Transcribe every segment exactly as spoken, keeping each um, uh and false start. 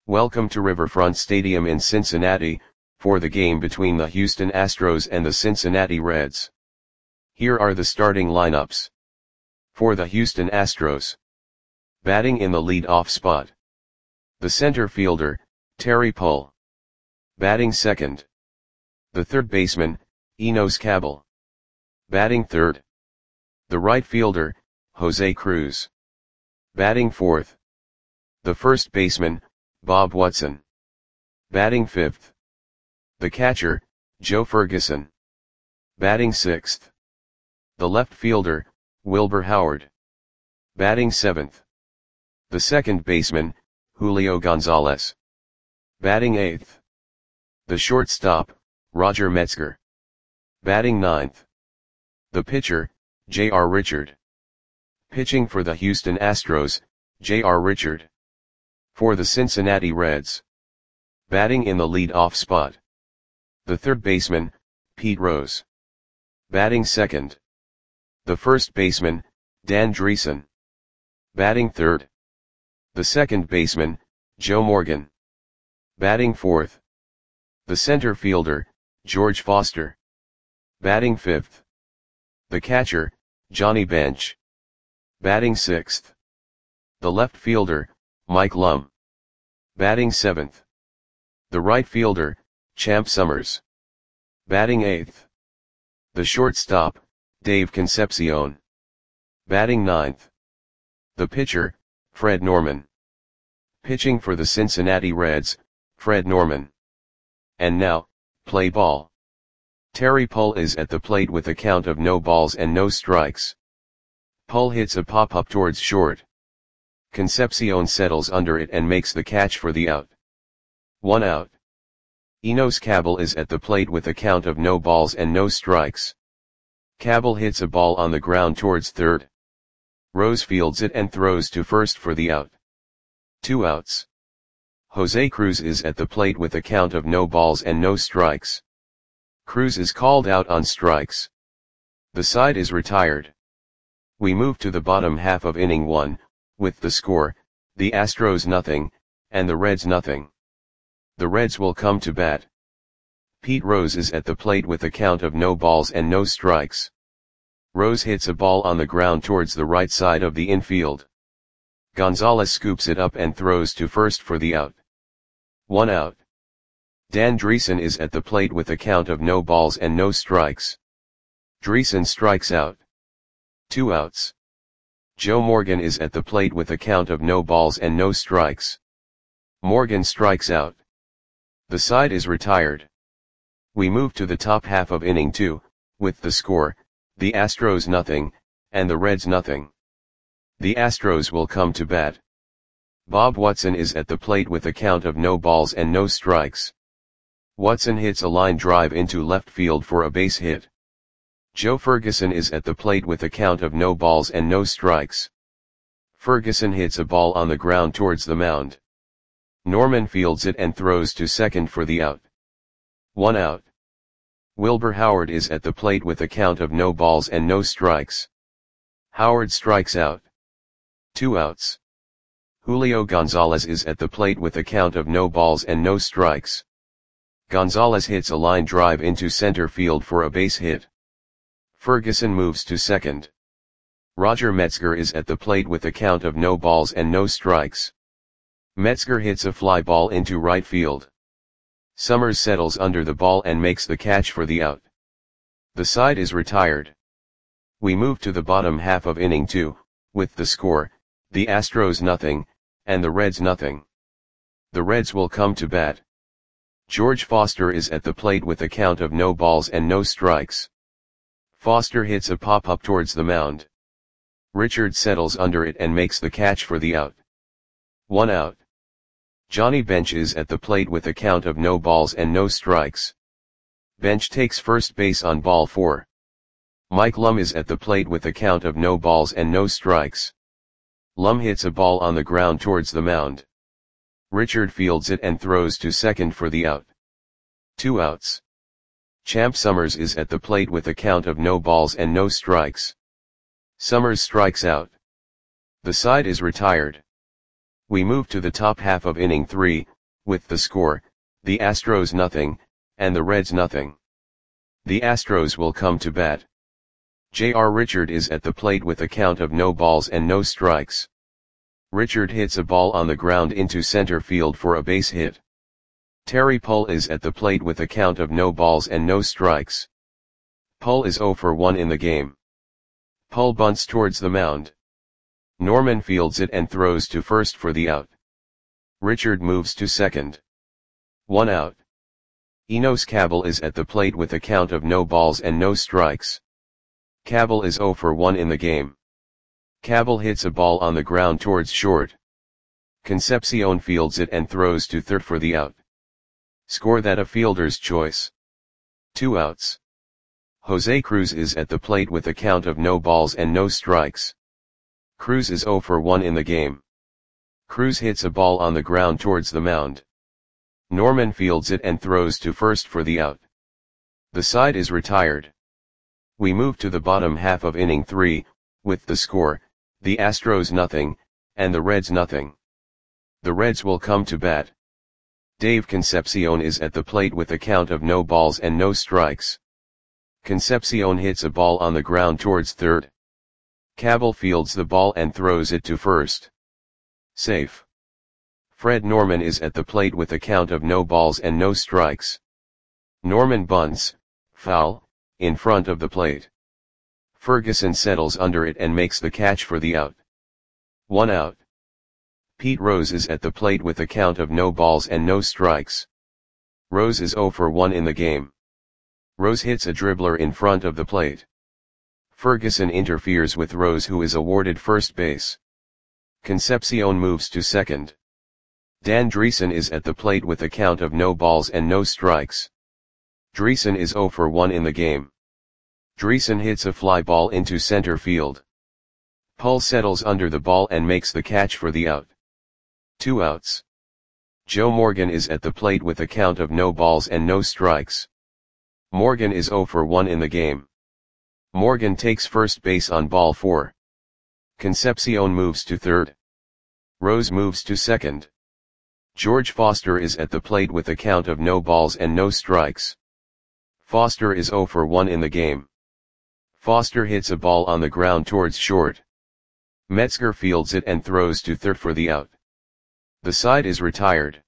Welcome to Riverfront Stadium in Cincinnati, for the game between the Houston Astros and the Cincinnati Reds. Here are the starting lineups. For the Houston Astros. Batting in the lead-off spot. The center fielder, Terry Pull. Batting second. The third baseman, Enos Cabell. Batting third. The right fielder, Jose Cruz. Batting fourth. The first baseman, Bob Watson. Batting fifth. The catcher, Joe Ferguson. Batting sixth. The left fielder, Wilbur Howard. Batting seventh. The second baseman, Julio Gonzalez. Batting eighth. The shortstop, Roger Metzger. Batting ninth. The pitcher, J R Richard. Pitching for the Houston Astros, J R Richard. For the Cincinnati Reds. Batting in the lead-off spot. The third baseman, Pete Rose. Batting second. The first baseman, Dan Driessen. Batting third. The second baseman, Joe Morgan. Batting fourth. The center fielder, George Foster. Batting fifth. The catcher, Johnny Bench. Batting sixth. The left fielder, Mike Lum. Batting seventh. The right fielder, Champ Summers. Batting eighth. The shortstop, Dave Concepcion. Batting ninth. The pitcher, Fred Norman. Pitching for the Cincinnati Reds, Fred Norman. And now, play ball. Terry Pull is at the plate with a count of no balls and no strikes. Pull hits a pop-up towards short. Concepcion settles under it and makes the catch for the out. One out. Enos Cabell is at the plate with a count of no balls and no strikes. Cabell hits a ball on the ground towards third. Rose fields it and throws to first for the out. Two outs. Jose Cruz is at the plate with a count of no balls and no strikes. Cruz is called out on strikes. The side is retired. We move to the bottom half of inning one, with the score, the Astros nothing, and the Reds nothing. The Reds will come to bat. Pete Rose is at the plate with a count of no balls and no strikes. Rose hits a ball on the ground towards the right side of the infield. Gonzalez scoops it up and throws to first for the out. One out. Dan Driessen is at the plate with a count of no balls and no strikes. Driessen strikes out. Two outs. Joe Morgan is at the plate with a count of no balls and no strikes. Morgan strikes out. The side is retired. We move to the top half of inning two, with the score, the Astros nothing, and the Reds nothing. The Astros will come to bat. Bob Watson is at the plate with a count of no balls and no strikes. Watson hits a line drive into left field for a base hit. Joe Ferguson is at the plate with a count of no balls and no strikes. Ferguson hits a ball on the ground towards the mound. Norman fields it and throws to second for the out. One out. Wilbur Howard is at the plate with a count of no balls and no strikes. Howard strikes out. Two outs. Julio Gonzalez is at the plate with a count of no balls and no strikes. Gonzalez hits a line drive into center field for a base hit. Ferguson moves to second. Roger Metzger is at the plate with a count of no balls and no strikes. Metzger hits a fly ball into right field. Summers settles under the ball and makes the catch for the out. The side is retired. We move to the bottom half of inning two, with the score, the Astros nothing, and the Reds nothing. The Reds will come to bat. George Foster is at the plate with a count of no balls and no strikes. Foster hits a pop-up towards the mound. Richard settles under it and makes the catch for the out. One out. Johnny Bench is at the plate with a count of no balls and no strikes. Bench takes first base on ball four. Mike Lum is at the plate with a count of no balls and no strikes. Lum hits a ball on the ground towards the mound. Richard fields it and throws to second for the out. Two outs. Champ Summers is at the plate with a count of no balls and no strikes. Summers strikes out. The side is retired. We move to the top half of inning three, with the score, the Astros nothing, and the Reds nothing. The Astros will come to bat. J R Richard is at the plate with a count of no balls and no strikes. Richard hits a ball on the ground into center field for a base hit. Terry Pull is at the plate with a count of no balls and no strikes. Pull is oh for one in the game. Pull bunts towards the mound. Norman fields it and throws to first for the out. Richard moves to second. One out. Enos Cabell is at the plate with a count of no balls and no strikes. Cabell is oh for one in the game. Cabell hits a ball on the ground towards short. Concepcion fields it and throws to third for the out. Score that a fielder's choice. Two outs. Jose Cruz is at the plate with a count of no balls and no strikes. Cruz is oh for one in the game. Cruz hits a ball on the ground towards the mound. Norman fields it and throws to first for the out. The side is retired. We move to the bottom half of inning three, with the score, the Astros nothing, and the Reds nothing. The Reds will come to bat. Dave Concepcion is at the plate with a count of no balls and no strikes. Concepcion hits a ball on the ground towards third. Cabell fields the ball and throws it to first. Safe. Fred Norman is at the plate with a count of no balls and no strikes. Norman bunts, foul, in front of the plate. Ferguson settles under it and makes the catch for the out. One out. Pete Rose is at the plate with a count of no balls and no strikes. Rose is oh for one in the game. Rose hits a dribbler in front of the plate. Ferguson interferes with Rose, who is awarded first base. Concepcion moves to second. Dan Dreesen is at the plate with a count of no balls and no strikes. Dreesen is oh for one in the game. Dreesen hits a fly ball into center field. Pull settles under the ball and makes the catch for the out. Two outs. Joe Morgan is at the plate with a count of no balls and no strikes. Morgan is oh for one in the game. Morgan takes first base on ball four. Concepcion moves to third. Rose moves to second. George Foster is at the plate with a count of no balls and no strikes. Foster is oh for one in the game. Foster hits a ball on the ground towards short. Metzger fields it and throws to third for the out. The side is retired.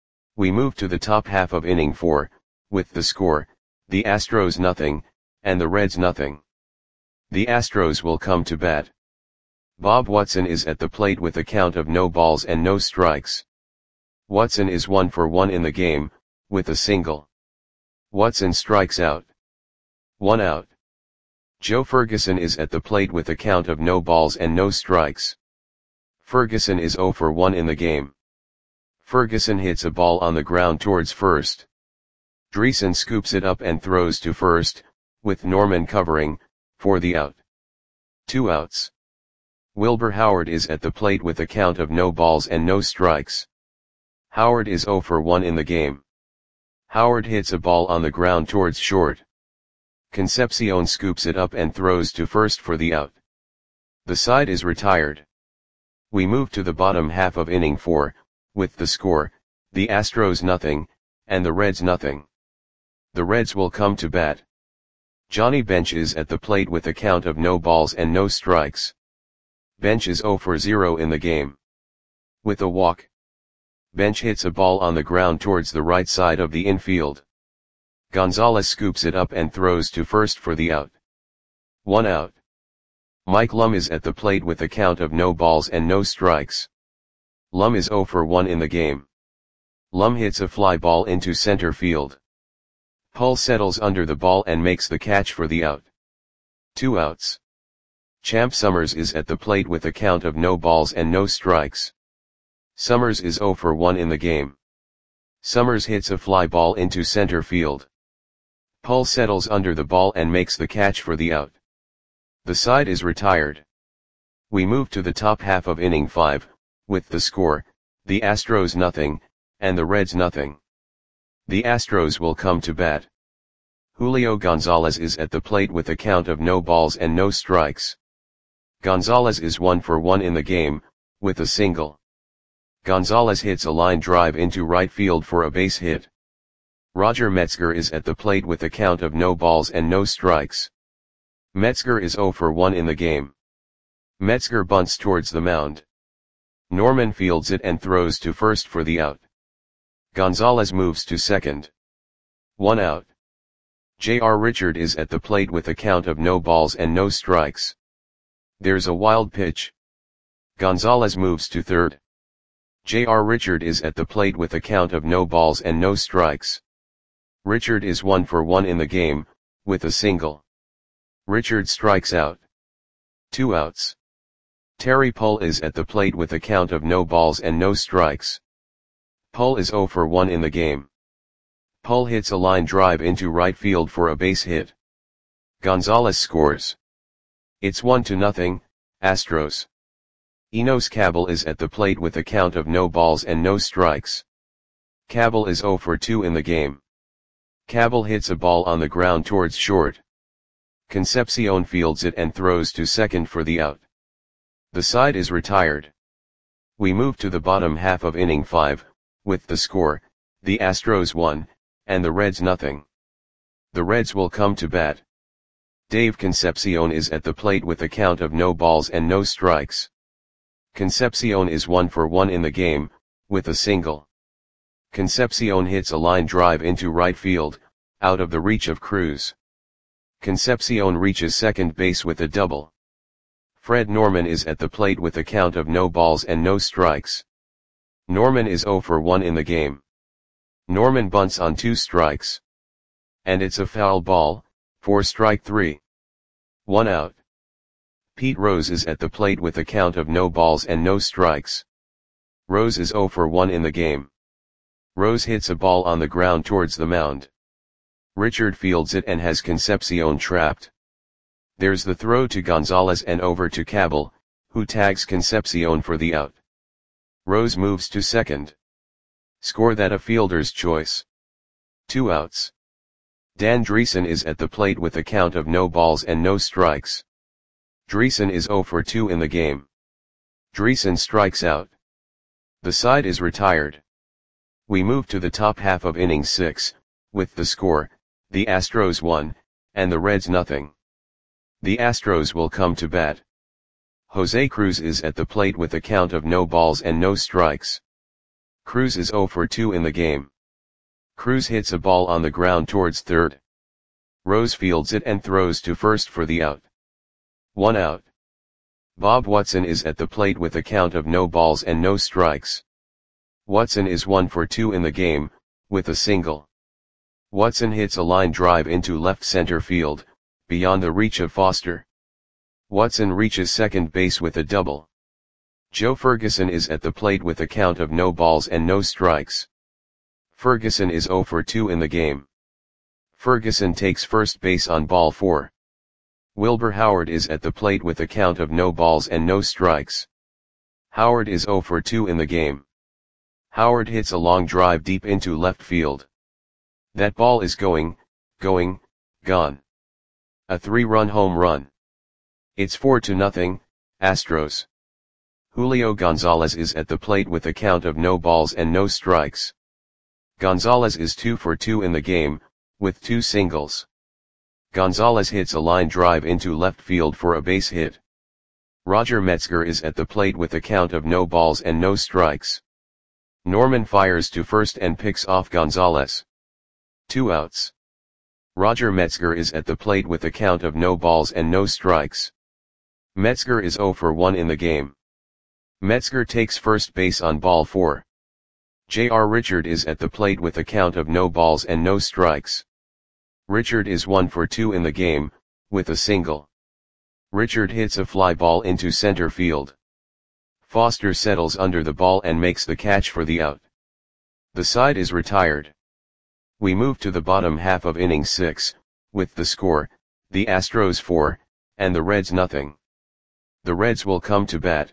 We move to the top half of inning four, with the score, the Astros nothing, and the Reds nothing. The Astros will come to bat. Bob Watson is at the plate with a count of no balls and no strikes. Watson is one for one in the game, with a single. Watson strikes out. One out. Joe Ferguson is at the plate with a count of no balls and no strikes. Ferguson is oh for one in the game. Ferguson hits a ball on the ground towards first. Dreesen scoops it up and throws to first, with Norman covering, for the out. Two outs. Wilbur Howard is at the plate with a count of no balls and no strikes. Howard is oh for one in the game. Howard hits a ball on the ground towards short. Concepcion scoops it up and throws to first for the out. The side is retired. We move to the bottom half of inning four, with the score, the Astros nothing, and the Reds nothing. The Reds will come to bat. Johnny Bench is at the plate with a count of no balls and no strikes. Bench is oh for zero in the game. With a walk. Bench hits a ball on the ground towards the right side of the infield. Gonzalez scoops it up and throws to first for the out. One out. Mike Lum is at the plate with a count of no balls and no strikes. Lum is oh for one in the game. Lum hits a fly ball into center field. Pull settles under the ball and makes the catch for the out. Two outs. Champ Summers is at the plate with a count of no balls and no strikes. Summers is oh for one in the game. Summers hits a fly ball into center field. Pull settles under the ball and makes the catch for the out. The side is retired. We move to the top half of inning five, with the score, the Astros nothing, and the Reds nothing. The Astros will come to bat. Julio Gonzalez is at the plate with a count of no balls and no strikes. Gonzalez is one for one in the game, with a single. Gonzalez hits a line drive into right field for a base hit. Roger Metzger is at the plate with a count of no balls and no strikes. Metzger is zero for one in the game. Metzger bunts towards the mound. Norman fields it and throws to first for the out. Gonzalez moves to second. One out. J R Richard is at the plate with a count of no balls and no strikes. There's a wild pitch. Gonzalez moves to third. J R Richard is at the plate with a count of no balls and no strikes. Richard is one for one in the game, with a single. Richard strikes out. Two outs. Terry Pull is at the plate with a count of no balls and no strikes. Pull is zero for one in the game. Pull hits a line drive into right field for a base hit. Gonzalez scores. It's one to nothing, Astros. Enos Cabell is at the plate with a count of no balls and no strikes. Cabell is zero for two in the game. Cabell hits a ball on the ground towards short. Concepcion fields it and throws to second for the out. The side is retired. We move to the bottom half of inning five, with the score, the Astros one, and the Reds nothing. The Reds will come to bat. Dave Concepcion is at the plate with a count of no balls and no strikes. Concepcion is one for one in the game, with a single. Concepcion hits a line drive into right field, out of the reach of Cruz. Concepcion reaches second base with a double. Fred Norman is at the plate with a count of no balls and no strikes. Norman is zero for one in the game. Norman bunts on two strikes. And it's a foul ball, for strike three. One out. Pete Rose is at the plate with a count of no balls and no strikes. Rose is zero for one in the game. Rose hits a ball on the ground towards the mound. Richard fields it and has Concepcion trapped. There's the throw to Gonzalez and over to Cabell, who tags Concepcion for the out. Rose moves to second. Score that a fielder's choice. Two outs. Dan Dreesen is at the plate with a count of no balls and no strikes. Dreesen is zero for two in the game. Dreesen strikes out. The side is retired. We move to the top half of inning six, with the score, the Astros one, and the Reds nothing. The Astros will come to bat. Jose Cruz is at the plate with a count of no balls and no strikes. Cruz is zero for two in the game. Cruz hits a ball on the ground towards third. Rose fields it and throws to first for the out. One out. Bob Watson is at the plate with a count of no balls and no strikes. Watson is one for two in the game, with a single. Watson hits a line drive into left center field, beyond the reach of Foster. Watson reaches second base with a double. Joe Ferguson is at the plate with a count of no balls and no strikes. Ferguson is zero for two in the game. Ferguson takes first base on ball four. Wilbur Howard is at the plate with a count of no balls and no strikes. Howard is zero for two in the game. Howard hits a long drive deep into left field. That ball is going, going, gone. A three-run home run. It's four to nothing, Astros. Julio Gonzalez is at the plate with a count of no balls and no strikes. Gonzalez is two for two in the game, with two singles. Gonzalez hits a line drive into left field for a base hit. Roger Metzger is at the plate with a count of no balls and no strikes. Norman fires to first and picks off Gonzalez. Two outs. Roger Metzger is at the plate with a count of no balls and no strikes. Metzger is zero for one in the game. Metzger takes first base on ball four. J R Richard is at the plate with a count of no balls and no strikes. Richard is one for two in the game, with a single. Richard hits a fly ball into center field. Foster settles under the ball and makes the catch for the out. The side is retired. We move to the bottom half of inning six, with the score, the Astros four, and the Reds nothing. The Reds will come to bat.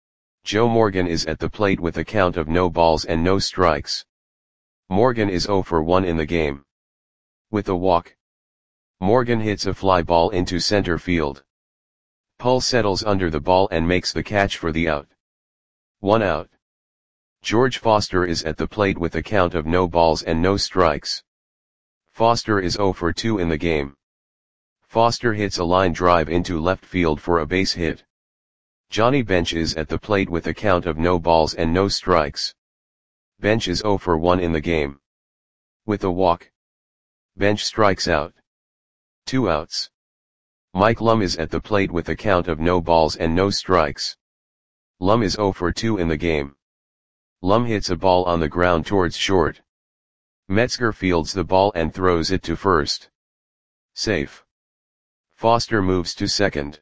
Joe Morgan is at the plate with a count of no balls and no strikes. Morgan is zero for one in the game. With a walk. Morgan hits a fly ball into center field. Pull settles under the ball and makes the catch for the out. One out. George Foster is at the plate with a count of no balls and no strikes. Foster is zero for two in the game. Foster hits a line drive into left field for a base hit. Johnny Bench is at the plate with a count of no balls and no strikes. Bench is zero for one in the game. With a walk, Bench strikes out. Two outs. Mike Lum is at the plate with a count of no balls and no strikes. Lum is zero for two in the game. Lum hits a ball on the ground towards short. Metzger fields the ball and throws it to first. Safe. Foster moves to second.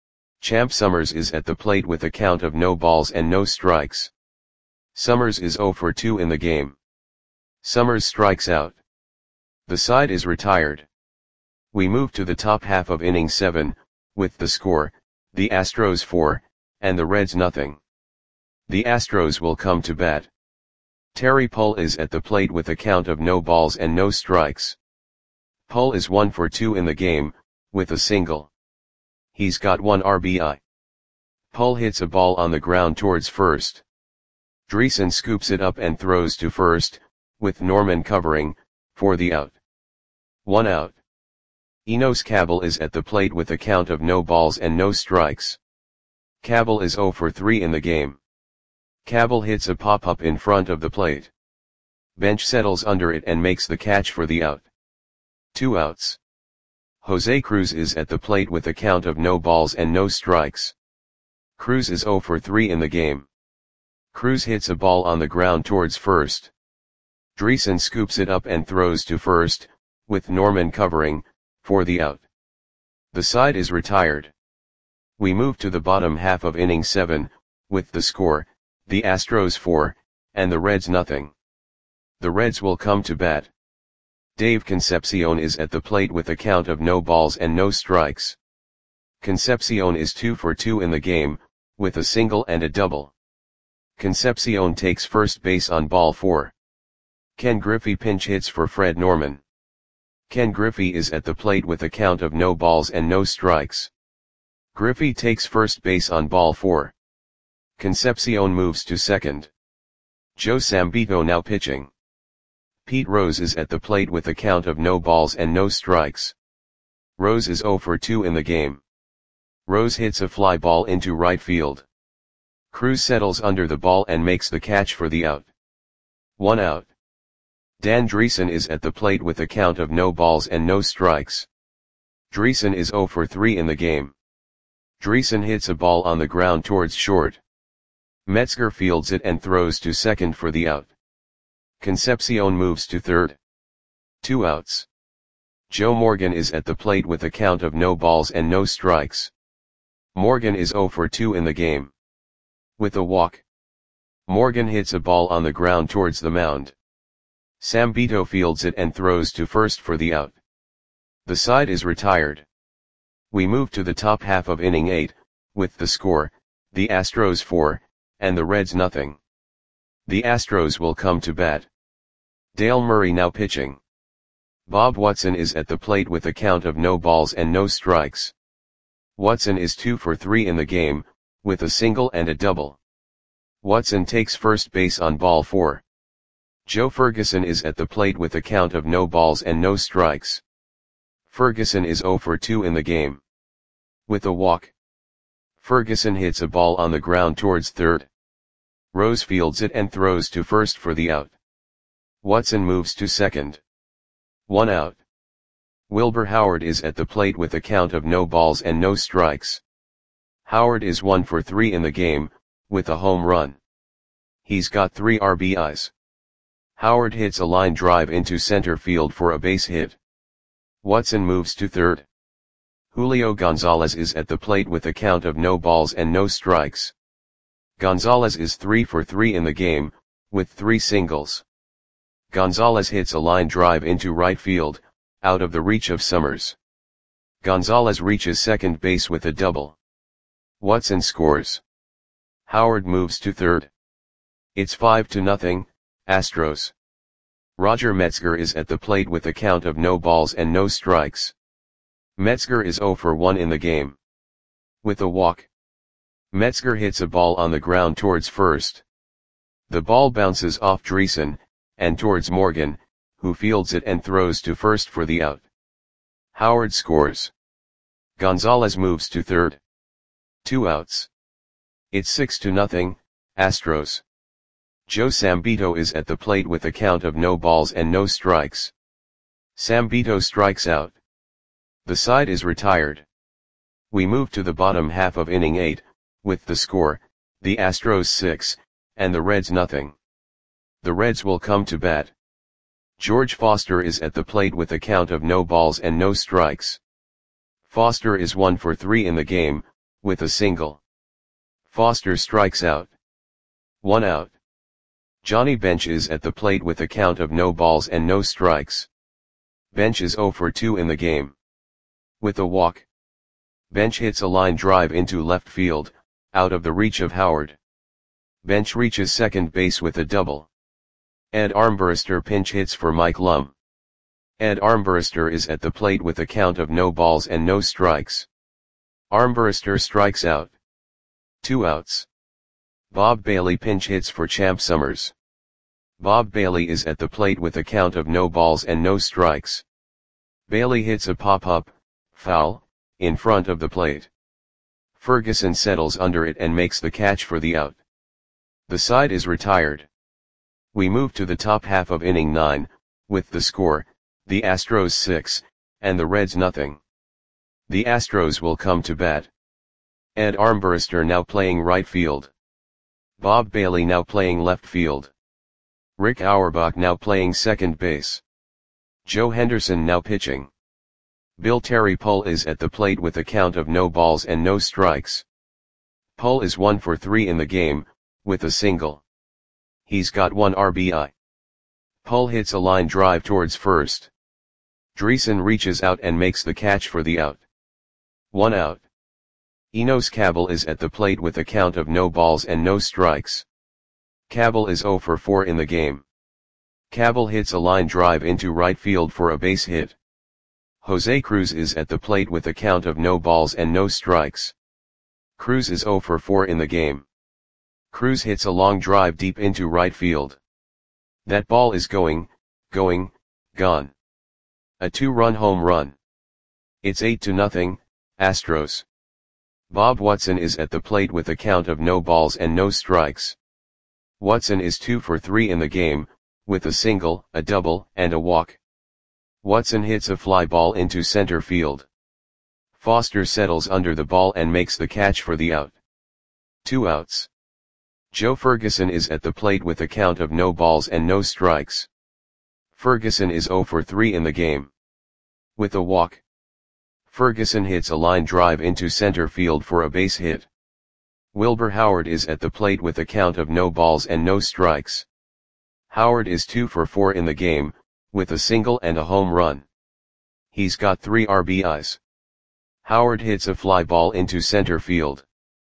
Champ Summers is at the plate with a count of no balls and no strikes. Summers is zero for two in the game. Summers strikes out. The side is retired. We move to the top half of inning seven, with the score, the Astros four, and the Reds nothing. The Astros will come to bat. Terry Pull is at the plate with a count of no balls and no strikes. Pull is one for two in the game, with a single. He's got one R B I. Pull hits a ball on the ground towards first. Dreesen scoops it up and throws to first, with Norman covering, for the out. One out. Enos Cabell is at the plate with a count of no balls and no strikes. Cabell is zero for three in the game. Cabell hits a pop-up in front of the plate. Bench settles under it and makes the catch for the out. Two outs. Jose Cruz is at the plate with a count of no balls and no strikes. Cruz is zero for three in the game. Cruz hits a ball on the ground towards first. Dreesen scoops it up and throws to first, with Norman covering, for the out. The side is retired. We move to the bottom half of inning seven, with the score, the Astros four, and the Reds nothing. The Reds will come to bat. Dave Concepcion is at the plate with a count of no balls and no strikes. Concepcion is two for two in the game, with a single and a double. Concepcion takes first base on ball four. Ken Griffey pinch hits for Fred Norman. Ken Griffey is at the plate with a count of no balls and no strikes. Griffey takes first base on ball four. Concepcion moves to second. Joe Sambito now pitching. Pete Rose is at the plate with a count of no balls and no strikes. Rose is zero for two in the game. Rose hits a fly ball into right field. Cruz settles under the ball and makes the catch for the out. One out. Dan Dreesen is at the plate with a count of no balls and no strikes. Dreesen is zero for three in the game. Dreesen hits a ball on the ground towards short. Metzger fields it and throws to second for the out. Concepcion moves to third. Two outs. Joe Morgan is at the plate with a count of no balls and no strikes. Morgan is zero for two in the game. With a walk, Morgan hits a ball on the ground towards the mound. Sambito fields it and throws to first for the out. The side is retired. We move to the top half of inning eight, with the score, the Astros four, and the Reds nothing. The Astros will come to bat. Dale Murray now pitching. Bob Watson is at the plate with a count of no balls and no strikes. Watson is two for three in the game, with a single and a double. Watson takes first base on ball four. Joe Ferguson is at the plate with a count of no balls and no strikes. Ferguson is zero for two in the game. With a walk, Ferguson hits a ball on the ground towards third. Rose fields it and throws to first for the out. Watson moves to second. One out. Wilbur Howard is at the plate with a count of no balls and no strikes. Howard is one for three in the game, with a home run. He's got three R B Is. Howard hits a line drive into center field for a base hit. Watson moves to third. Julio Gonzalez is at the plate with a count of no balls and no strikes. Gonzalez is three for three in the game, with three singles. Gonzalez hits a line drive into right field, out of the reach of Summers. Gonzalez reaches second base with a double. Watson scores. Howard moves to third. It's five to nothing, Astros. Roger Metzger is at the plate with a count of no balls and no strikes. Metzger is zero for one in the game. With a walk, Metzger hits a ball on the ground towards first. The ball bounces off Dreesen, and towards Morgan, who fields it and throws to first for the out. Howard scores. Gonzalez moves to third. Two outs. It's six to nothing, Astros. Joe Sambito is at the plate with a count of no balls and no strikes. Sambito strikes out. The side is retired. We move to the bottom half of inning eight, with the score, the Astros six, and the Reds nothing. The Reds will come to bat. George Foster is at the plate with a count of no balls and no strikes. Foster is one for three in the game, with a single. Foster strikes out. One out. Johnny Bench is at the plate with a count of no balls and no strikes. Bench is zero for two in the game. With a walk. Bench hits a line drive into left field, out of the reach of Howard. Bench reaches second base with a double. Ed Armbruster pinch hits for Mike Lum. Ed Armbruster is at the plate with a count of no balls and no strikes. Armbruster strikes out. Two outs. Bob Bailey pinch hits for Champ Summers. Bob Bailey is at the plate with a count of no balls and no strikes. Bailey hits a pop-up, foul, in front of the plate. Ferguson settles under it and makes the catch for the out. The side is retired. We move to the top half of inning nine, with the score, the Astros six, and the Reds nothing. The Astros will come to bat. Ed Armbruster now playing right field. Bob Bailey now playing left field. Rick Auerbach now playing second base. Joe Henderson now pitching. Bill Terry Pull is at the plate with a count of no balls and no strikes. Pull is one for three in the game, with a single. He's got one R B I. Pull hits a line drive towards first. Dreesen reaches out and makes the catch for the out. One out. Enos Cabell is at the plate with a count of no balls and no strikes. Cabell is zero for four in the game. Cabell hits a line drive into right field for a base hit. Jose Cruz is at the plate with a count of no balls and no strikes. Cruz is zero for four in the game. Cruz hits a long drive deep into right field. That ball is going, going, gone. A two-run home run. It's eight to nothing, Astros. Bob Watson is at the plate with a count of no balls and no strikes. Watson is two for three in the game, with a single, a double, and a walk. Watson hits a fly ball into center field. Foster settles under the ball and makes the catch for the out. Two outs. Joe Ferguson is at the plate with a count of no balls and no strikes. Ferguson is zero for three in the game. With a walk. Ferguson hits a line drive into center field for a base hit. Wilbur Howard is at the plate with a count of no balls and no strikes. Howard is two for four in the game, with a single and a home run. He's got three R B Is. Howard hits a fly ball into center field.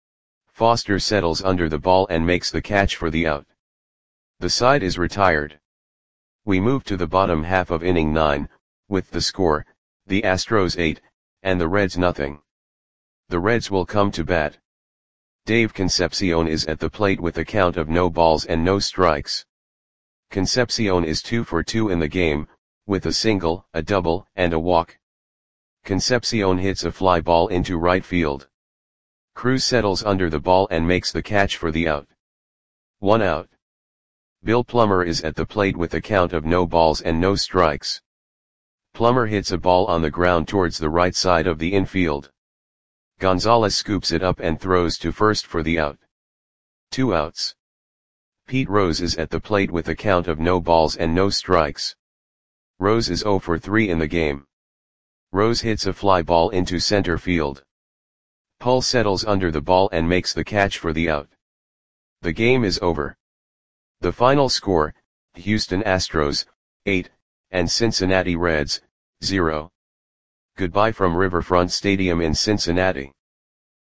Foster settles under the ball and makes the catch for the out. The side is retired. We move to the bottom half of inning nine, with the score, the Astros eight, and the Reds nothing. The Reds will come to bat. Dave Concepcion is at the plate with a count of no balls and no strikes. Concepcion is two for two in the game, with a single, a double, and a walk. Concepcion hits a fly ball into right field. Cruz settles under the ball and makes the catch for the out. One out. Bill Plummer is at the plate with a count of no balls and no strikes. Plummer hits a ball on the ground towards the right side of the infield. Gonzalez scoops it up and throws to first for the out. Two outs. Pete Rose is at the plate with a count of no balls and no strikes. Rose is zero for three in the game. Rose hits a fly ball into center field. Pull settles under the ball and makes the catch for the out. The game is over. The final score, Houston Astros, eight, and Cincinnati Reds, zero. Goodbye from Riverfront Stadium in Cincinnati.